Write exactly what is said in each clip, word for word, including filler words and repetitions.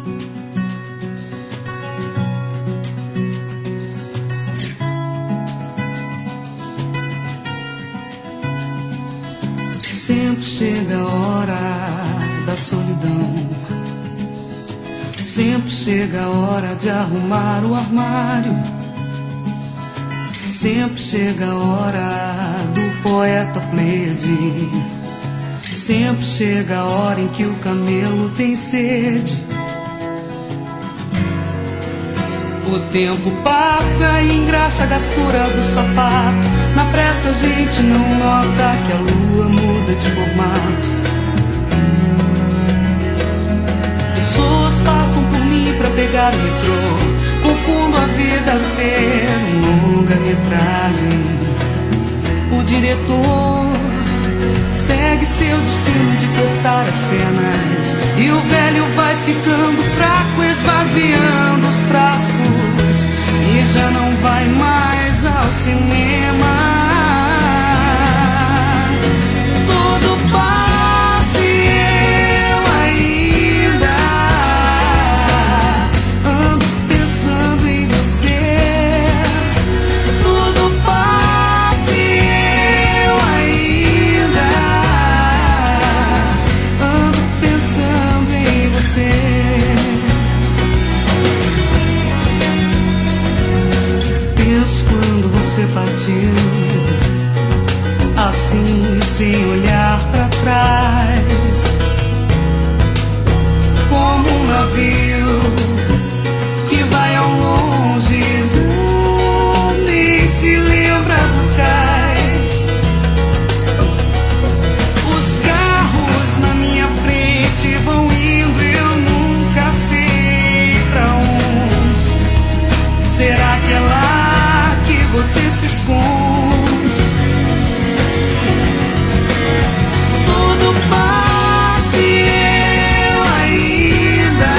Sempre chega a hora da solidão. Sempre chega a hora de arrumar o armário. Sempre chega a hora do poeta Pleiade. Sempre chega a hora em que o camelo tem sede. O tempo passa e engraxa a gastura do sapato. Na pressa a gente não nota que a lua muda de formato. Pessoas passam por mim pra pegar o metrô. Confundo a vida a ser uma longa-metragem. O diretor segue seu destino de cortar as cenas. E o velho vai ficando fraco, esvaziando os frascos. E já não vai mais ao cinema. Tudo passa e eu ainda ando pensando em você. Tudo passa e eu ainda ando pensando em você. Penso quando você partiu, assim sem olhar pra trás, como um navio que vai ao longe, nem se lembra do cais. Os carros na minha frente vão indo, eu nunca sei pra onde. Será que é lá que você se esconde? Tudo passa e eu ainda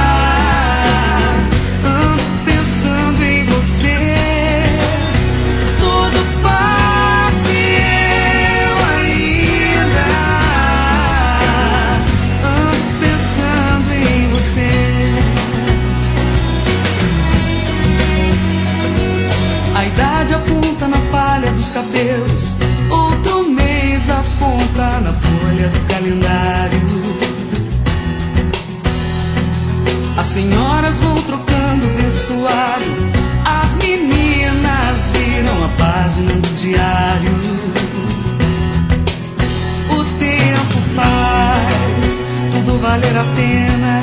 ando pensando em você. Tudo passa e eu ainda ando pensando em você. A idade aponta na palha dos cabelos, outro mês aponta na folha do calendário. As senhoras vão trocando vestuário, as meninas viram a página do diário. O tempo faz tudo valer a pena.